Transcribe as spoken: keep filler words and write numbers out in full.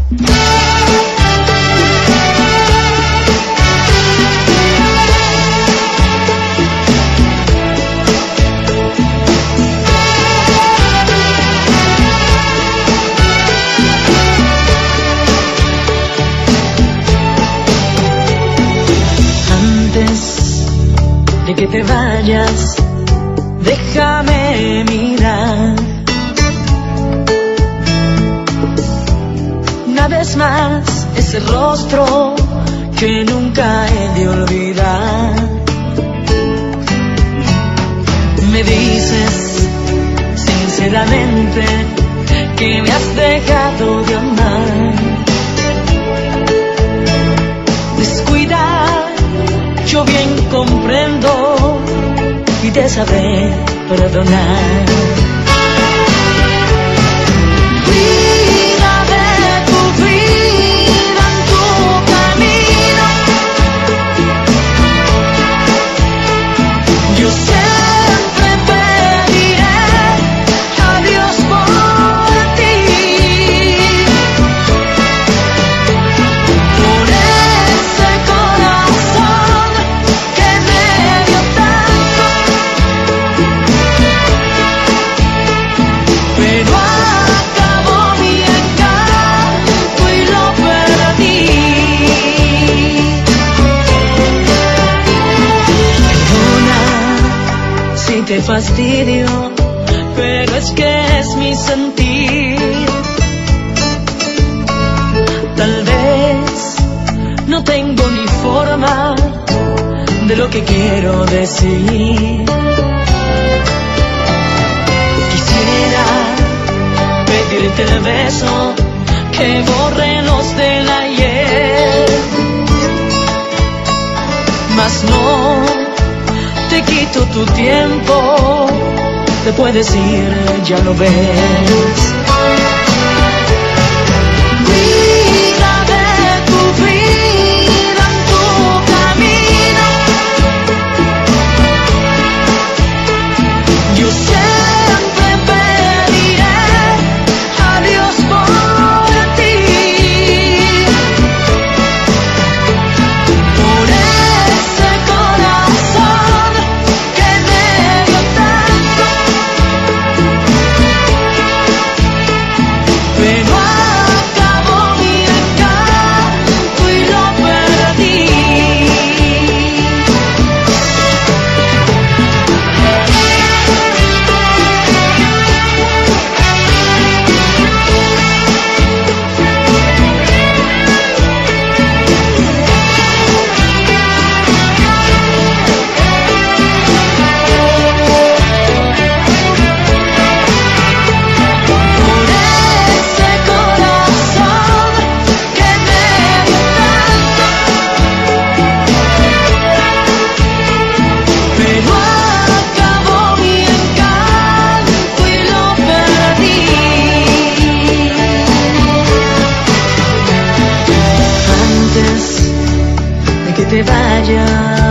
De que te vayas, déjame mirar una vez más ese rostro que nunca he de olvidar. Me dices sinceramente que me has dejado de amar. Descuidar, yo bien comprendo y de saber perdonar. Cuida de tu vida en tu camino. Yo siempre pediré a Dios por ti. Por ese corazón que me dio tanto, pero acabó mi encanto y lo perdí. Perdona si te fastidio, pero es que es mi sentir. Tal vez no tengo ni forma de lo que quiero decir. Quisiera pedirte el beso que borre los del ayer, mas no te quito tu tiempo, te puedes ir, ya lo ves. Cuida de tu vida en tu camino. Yo siempre pediré a Dios por ti. Por ese corazón que me dio tanto, pero acabó mi encanto y lo perdí. Por ese corazón que me dio tanto, pero acabó mi encanto y lo perdí. Antes de que te vayas,